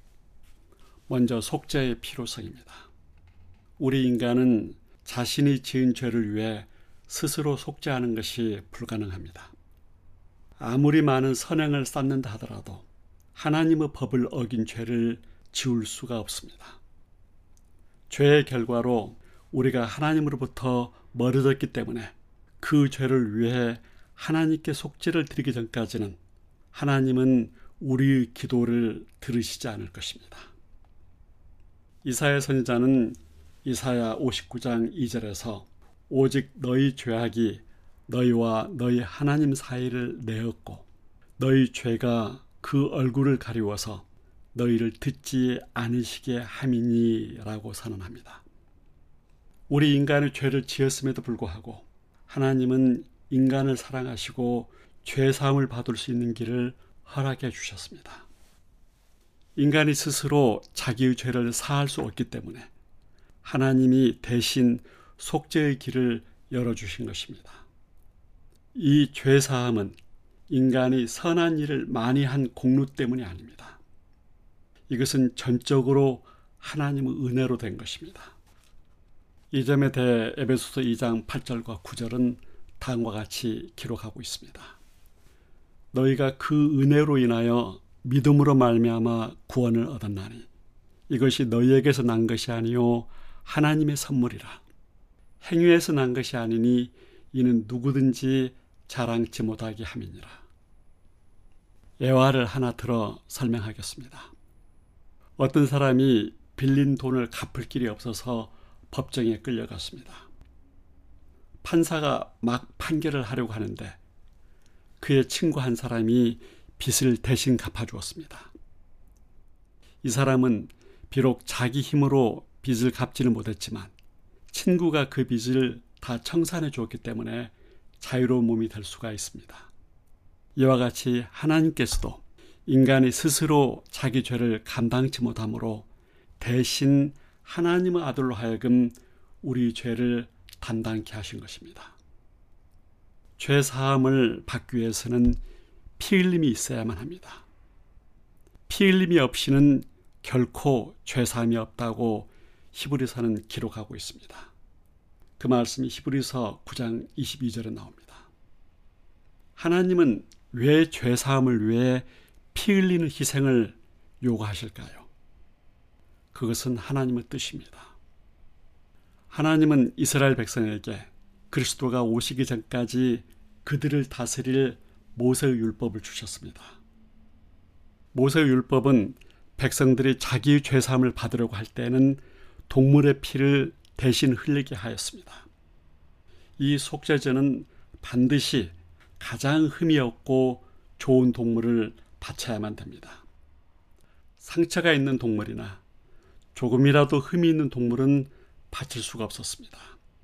먼저 속죄의 필요성입니다. 우리 인간은 자신이 지은 죄를 위해 스스로 속죄하는 것이 불가능합니다. 아무리 많은 선행을 쌓는다 하더라도 하나님의 법을 어긴 죄를 지울 수가 없습니다. 죄의 결과로 우리가 하나님으로부터 멀어졌기 때문에 그 죄를 위해 하나님께 속죄를 드리기 전까지는 하나님은 우리의 기도를 들으시지 않을 것입니다. 이사야 선지자는 이사야 오십구 장 이 절에서 오직 너희 죄악이 너희와 너희 하나님 사이를 내었고 너희 죄가 그 얼굴을 가리워서 너희를 듣지 않으시게 함이니 라고 선언합니다. 우리 인간의 죄를 지었음에도 불구하고 하나님은 인간을 사랑하시고 죄사함을 받을 수 있는 길을 허락해 주셨습니다. 인간이 스스로 자기의 죄를 사할 수 없기 때문에 하나님이 대신 속죄의 길을 열어주신 것입니다. 이 죄사함은 인간이 선한 일을 많이 한 공로 때문이 아닙니다. 이것은 전적으로 하나님의 은혜로 된 것입니다. 이 점에 대해 에베소서 이 장 팔 절과 구 절은 다음과 같이 기록하고 있습니다. 너희가 그 은혜로 인하여 믿음으로 말미암아 구원을 얻었나니 이것이 너희에게서 난 것이 아니요 하나님의 선물이라. 행위에서 난 것이 아니니 이는 누구든지 자랑치 못하게 함이니라. 예화를 하나 들어 설명하겠습니다. 어떤 사람이 빌린 돈을 갚을 길이 없어서 법정에 끌려갔습니다. 판사가 막 판결을 하려고 하는데 그의 친구 한 사람이 빚을 대신 갚아주었습니다. 이 사람은 비록 자기 힘으로 빚을 갚지는 못했지만 친구가 그 빚을 다 청산해 주었기 때문에 자유로운 몸이 될 수가 있습니다. 이와 같이 하나님께서도 인간이 스스로 자기 죄를 감당치 못하므로 대신 하나님의 아들로 하여금 우리 죄를 담당케 하신 것입니다. 죄 사함을 받기 위해서는 피 흘림이 있어야만 합니다. 피 흘림이 없이는 결코 죄 사함이 없다고 히브리서는 기록하고 있습니다. 그 말씀이 히브리서 구 장 이십이 절에 나옵니다. 하나님은 왜 죄 사함을 위해 피 흘리는 희생을 요구하실까요? 그것은 하나님의 뜻입니다. 하나님은 이스라엘 백성에게 그리스도가 오시기 전까지 그들을 다스릴 모세의 율법을 주셨습니다. 모세의 율법은 백성들이 자기의 죄사함을 받으려고 할 때는 동물의 피를 대신 흘리게 하였습니다. 이 속죄제는 반드시 가장 흠이 없고 좋은 동물을 바쳐야만 됩니다. 상처가 있는 동물이나 조금이라도 흠이 있는 동물은 바칠 수가 없었습니다.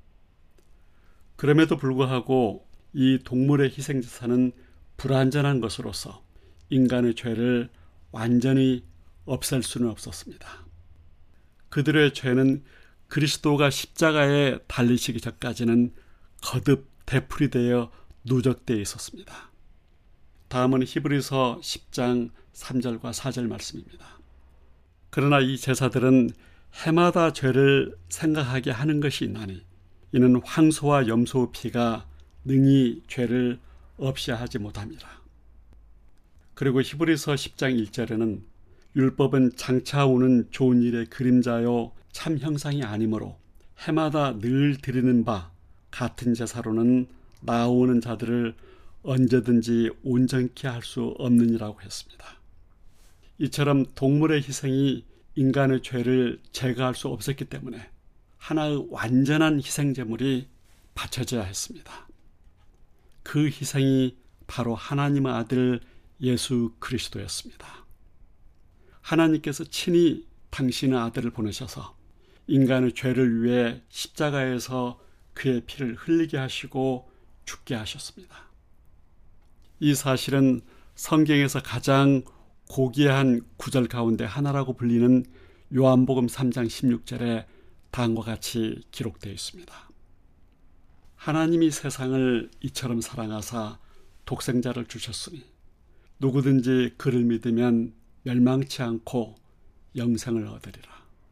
그럼에도 불구하고 이 동물의 희생제사는 불완전한 것으로서 인간의 죄를 완전히 없앨 수는 없었습니다. 그들의 죄는 그리스도가 십자가에 달리시기 전까지는 거듭 되풀이되어 누적되어 있었습니다. 다음은 히브리서 십 장 삼 절과 사 절 말씀입니다. 그러나 이 제사들은 해마다 죄를 생각하게 하는 것이 있나니 이는 황소와 염소 피가 능히 죄를 없이 하지 못함이라. 그리고 히브리서 십 장 일 절에는 율법은 장차 오는 좋은 일의 그림자요 참 형상이 아니므로 해마다 늘 드리는 바 같은 제사로는 나아오는 자들을 언제든지 온전케 할 수 없느니라고 했습니다. 이처럼 동물의 희생이 인간의 죄를 제거할 수 없었기 때문에 하나의 완전한 희생제물이 바쳐져야 했습니다. 그 희생이 바로 하나님의 아들 예수 그리스도였습니다. 하나님께서 친히 당신의 아들을 보내셔서 인간의 죄를 위해 십자가에서 그의 피를 흘리게 하시고 죽게 하셨습니다. 이 사실은 성경에서 가장 고귀한 구절 가운데 하나라고 불리는 요한복음 삼 장 십육 절에 다음과 같이 기록되어 있습니다. 하나님이 세상을 이처럼 사랑하사 독생자를 주셨으니 누구든지 그를 믿으면 멸망치 않고 영생을 얻으리라.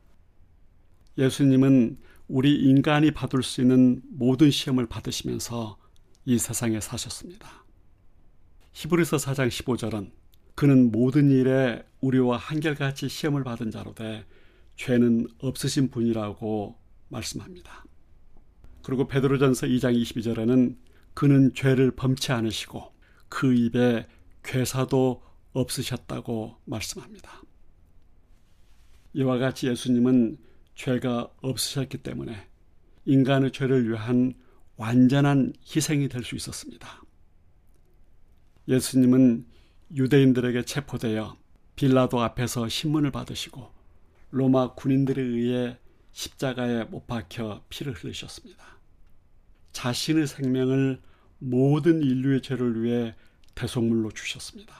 예수님은 우리 인간이 받을 수 있는 모든 시험을 받으시면서 이 세상에 사셨습니다. 히브리서 사 장 십오 절은 그는 모든 일에 우리와 한결같이 시험을 받은 자로되 죄는 없으신 분이라고 말씀합니다. 그리고 베드로전서 이 장 이십이 절에는 그는 죄를 범치 않으시고 그 입에 괴사도 없으셨다고 말씀합니다. 이와 같이 예수님은 죄가 없으셨기 때문에 인간의 죄를 위한 완전한 희생이 될 수 있었습니다. 예수님은 유대인들에게 체포되어 빌라도 앞에서 신문을 받으시고 로마 군인들에 의해 십자가에 못 박혀 피를 흘리셨습니다. 자신의 생명을 모든 인류의 죄를 위해 대속물로 주셨습니다.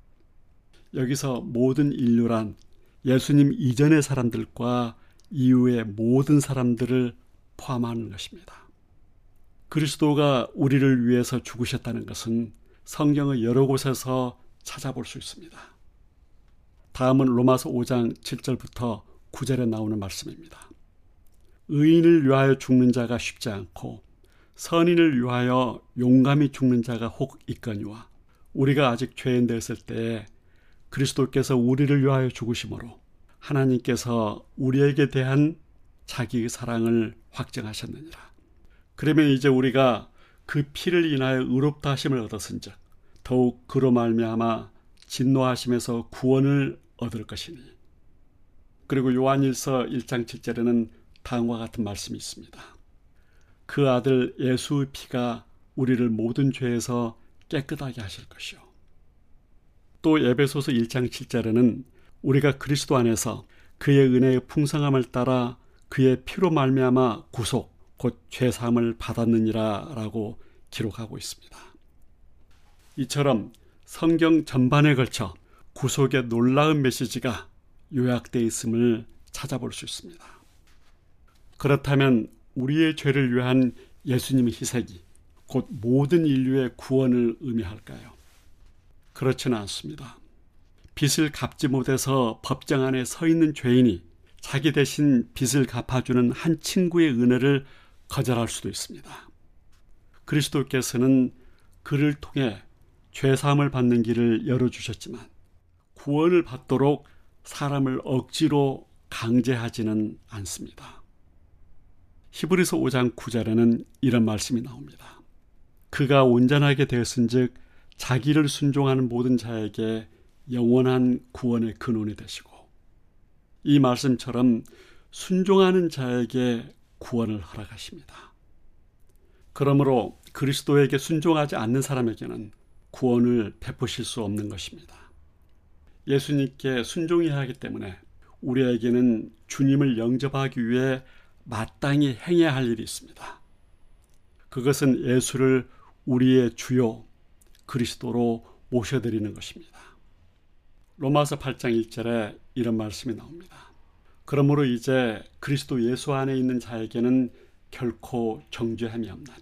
여기서 모든 인류란 예수님 이전의 사람들과 이후의 모든 사람들을 포함하는 것입니다. 그리스도가 우리를 위해서 죽으셨다는 것은 성경의 여러 곳에서 찾아볼 수 있습니다. 다음은 로마서 오 장 칠 절부터 구 절에 나오는 말씀입니다. 의인을 위하여 죽는 자가 쉽지 않고 선인을 위하여 용감히 죽는 자가 혹 있거니와 우리가 아직 죄인 되었을 때에 그리스도께서 우리를 위하여 죽으심으로 하나님께서 우리에게 대한 자기의 사랑을 확증하셨느니라. 그러면 이제 우리가 그 피를 인하여 의롭다 하심을 얻었은즉 더욱 그로 말미암아 진노하심에서 구원을 얻을 것이니. 그리고 요한일서 일 장 칠 절에는 다음과 같은 말씀이 있습니다. 그 아들 예수의 피가 우리를 모든 죄에서 깨끗하게 하실 것이요. 또 에베소서 일 장 칠 절에는 우리가 그리스도 안에서 그의 은혜의 풍성함을 따라 그의 피로 말미암아 구속 곧 죄사함을 받았느니라 라고 기록하고 있습니다. 이처럼 성경 전반에 걸쳐 구속의 놀라운 메시지가 요약되어 있음을 찾아볼 수 있습니다. 그렇다면 우리의 죄를 위한 예수님의 희생이 곧 모든 인류의 구원을 의미할까요? 그렇지는 않습니다. 빚을 갚지 못해서 법정 안에 서 있는 죄인이 자기 대신 빚을 갚아주는 한 친구의 은혜를 거절할 수도 있습니다. 그리스도께서는 그를 통해 죄사함을 받는 길을 열어주셨지만 구원을 받도록 사람을 억지로 강제하지는 않습니다. 히브리서 오 장 구 절에는 이런 말씀이 나옵니다. 그가 온전하게 되었은즉 자기를 순종하는 모든 자에게 영원한 구원의 근원이 되시고, 이 말씀처럼 순종하는 자에게 구원을 허락하십니다. 그러므로 그리스도에게 순종하지 않는 사람에게는 구원을 베푸실 수 없는 것입니다. 예수님께 순종해야 하기 때문에 우리에게는 주님을 영접하기 위해 마땅히 행해야 할 일이 있습니다. 그것은 예수를 우리의 주요 그리스도로 모셔드리는 것입니다. 로마서 팔 장 일 절에 이런 말씀이 나옵니다. 그러므로 이제 그리스도 예수 안에 있는 자에게는 결코 정죄함이 없나니.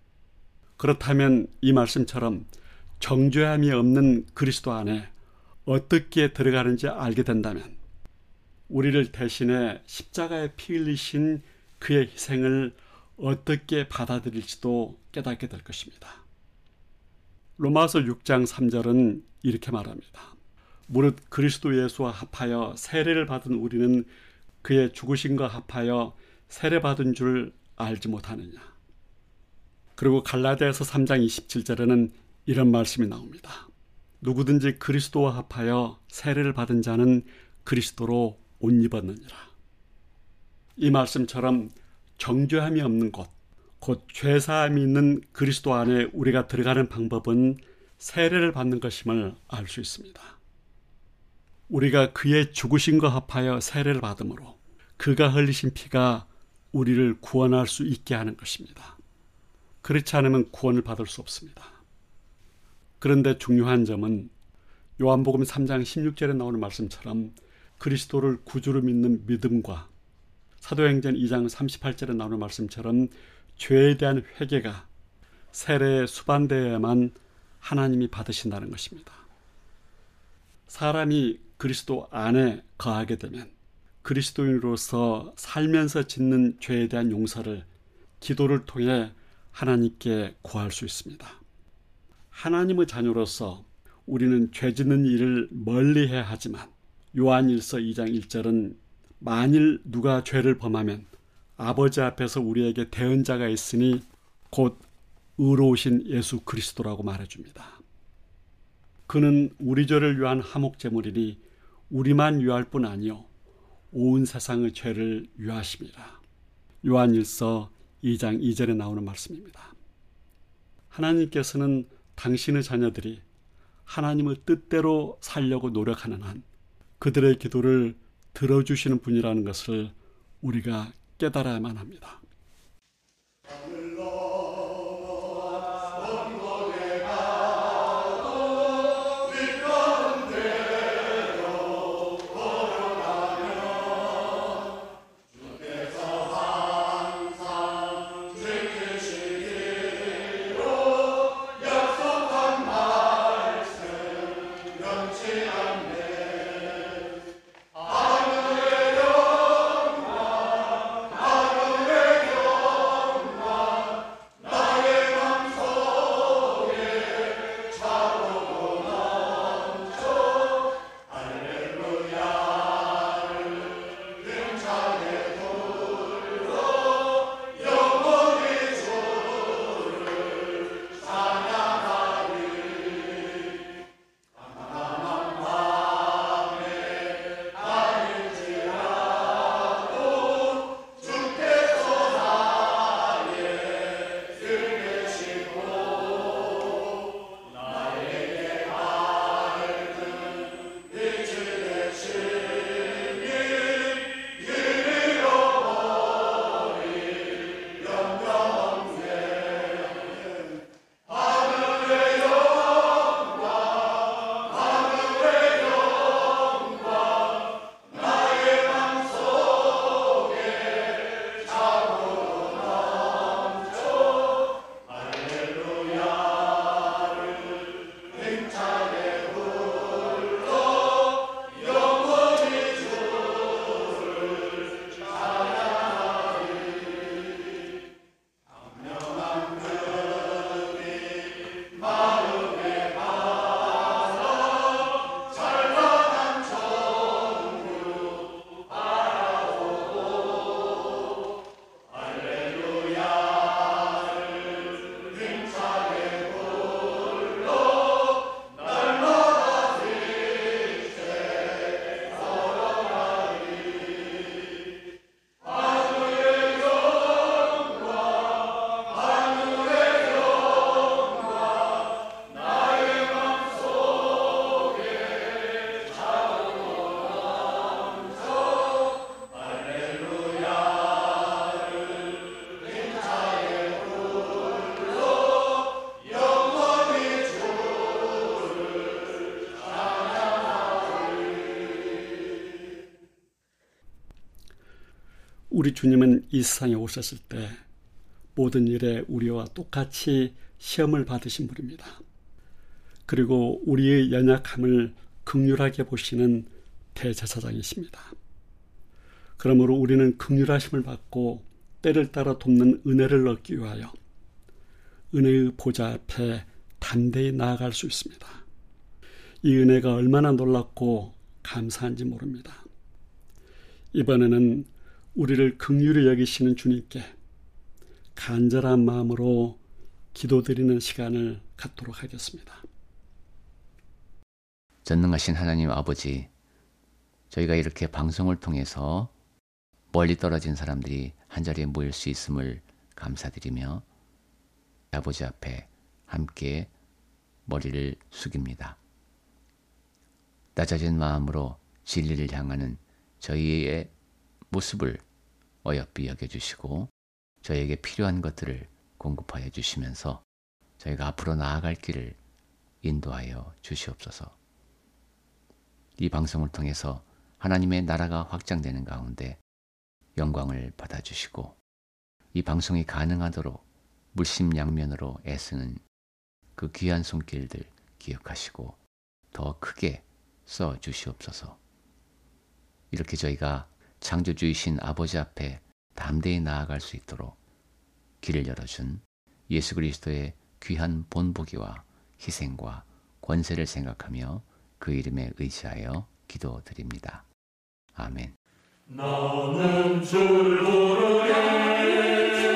그렇다면 이 말씀처럼 정죄함이 없는 그리스도 안에 어떻게 들어가는지 알게 된다면 우리를 대신해 십자가에 피 흘리신 그의 희생을 어떻게 받아들일지도 깨닫게 될 것입니다. 로마서 육 장 삼 절은 이렇게 말합니다. 무릇 그리스도 예수와 합하여 세례를 받은 우리는 그의 죽으심과 합하여 세례받은 줄 알지 못하느냐. 그리고 갈라디아서 삼 장 이십칠 절에는 이런 말씀이 나옵니다. 누구든지 그리스도와 합하여 세례를 받은 자는 그리스도로 옷 입었느니라. 이 말씀처럼 정죄함이 없는 곳, 곧 죄사함이 있는 그리스도 안에 우리가 들어가는 방법은 세례를 받는 것임을 알 수 있습니다. 우리가 그의 죽으심과 합하여 세례를 받음으로 그가 흘리신 피가 우리를 구원할 수 있게 하는 것입니다. 그렇지 않으면 구원을 받을 수 없습니다. 그런데 중요한 점은 요한복음 삼 장 십육 절에 나오는 말씀처럼 그리스도를 구주로 믿는 믿음과 사도행전 이 장 삼십팔 절에 나오는 말씀처럼 죄에 대한 회개가 세례에 수반되어야만 하나님이 받으신다는 것입니다. 사람이 그리스도 안에 거하게 되면 그리스도인으로서 살면서 짓는 죄에 대한 용서를 기도를 통해 하나님께 구할 수 있습니다. 하나님의 자녀로서 우리는 죄 짓는 일을 멀리해야 하지만 요한일서 이 장 일 절은 만일 누가 죄를 범하면 아버지 앞에서 우리에게 대언자가 있으니 곧 의로우신 예수 그리스도라고 말해줍니다. 그는 우리 죄를 위한 화목제물이니 우리만 위할 뿐 아니요 온 세상의 죄를 위하심이라. 요한일서 이 장 이 절에 나오는 말씀입니다. 하나님께서는 당신의 자녀들이 하나님의 뜻대로 살려고 노력하는 한 그들의 기도를 들어주시는 분이라는 것을 우리가 깨달아야만 합니다. 우리 주님은 이 세상에 오셨을 때 모든 일에 우리와 똑같이 시험을 받으신 분입니다. 그리고 우리의 연약함을 긍휼하게 보시는 대제사장이십니다. 그러므로 우리는 긍휼하심을 받고 때를 따라 돕는 은혜를 얻기 위하여 은혜의 보좌 앞에 담대히 나아갈 수 있습니다. 이 은혜가 얼마나 놀랍고 감사한지 모릅니다. 이번에는 우리를 긍휼히 여기시는 주님께 간절한 마음으로 기도드리는 시간을 갖도록 하겠습니다. 전능하신 하나님 아버지, 저희가 이렇게 방송을 통해서 멀리 떨어진 사람들이 한자리에 모일 수 있음을 감사드리며 아버지 앞에 함께 머리를 숙입니다. 낮아진 마음으로 진리를 향하는 저희의 모습을 어여삐 여겨주시고 저희에게 필요한 것들을 공급하여 주시면서 저희가 앞으로 나아갈 길을 인도하여 주시옵소서. 이 방송을 통해서 하나님의 나라가 확장되는 가운데 영광을 받아주시고 이 방송이 가능하도록 물심양면으로 애쓰는 그 귀한 손길들 기억하시고 더 크게 써주시옵소서. 이렇게 저희가 창조주이신 아버지 앞에 담대히 나아갈 수 있도록 길을 열어준 예수 그리스도의 귀한 본보기와 희생과 권세를 생각하며 그 이름에 의지하여 기도드립니다. 아멘. 나는 줄 모르게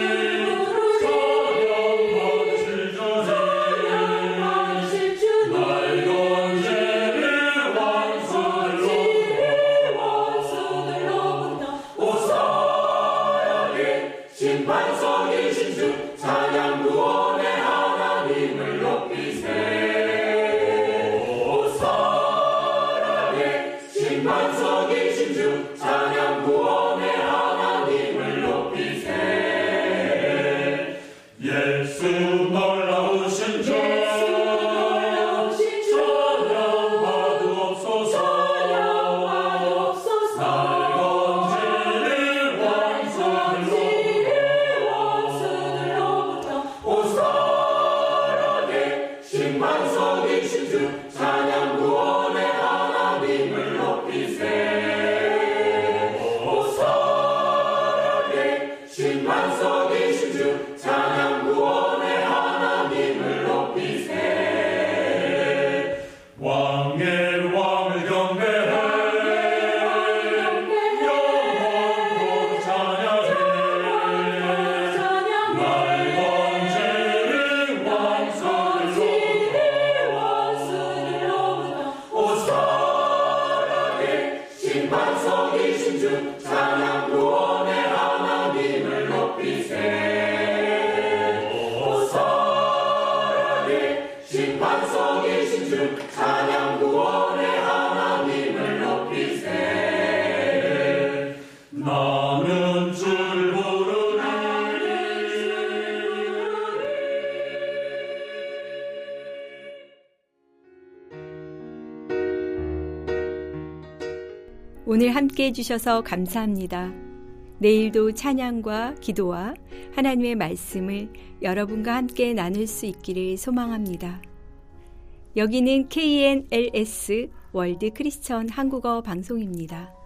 오늘 함께 해주셔서 감사합니다. 내일도 찬양과 기도와 하나님의 말씀을 여러분과 함께 나눌 수 있기를 소망합니다. 여기는 케이엔엘에스 월드 크리스천 한국어 방송입니다.